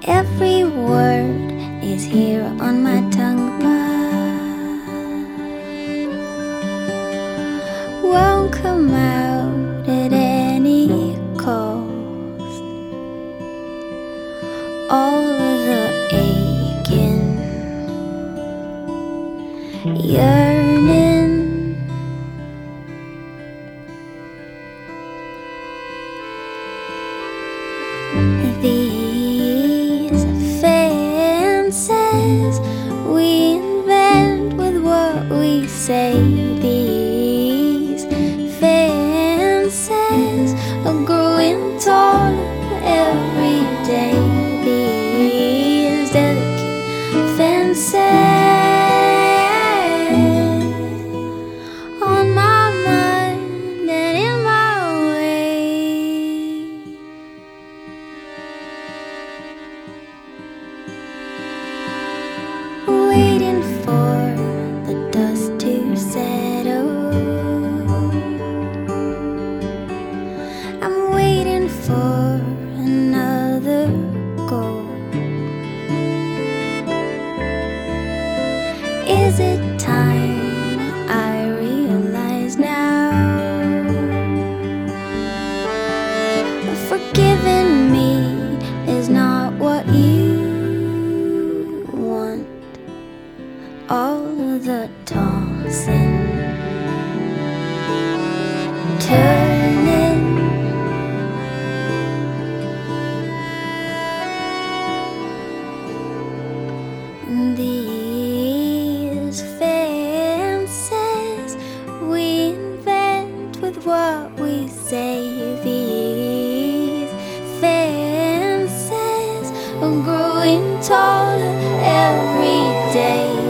Every word is here on my tongue, but won't come out at any cost. All of the aching, yearning, these fences we invent with what we say. These fences are growing taller every day. These delicate fences on my mind and in my way. Waiting for the dust to settle. I'm waiting for another goal. Is it time I realize now? Forgiving me is not what you want. All of the tossing, turning, these fences we invent with what we say. These fences are growing taller every day.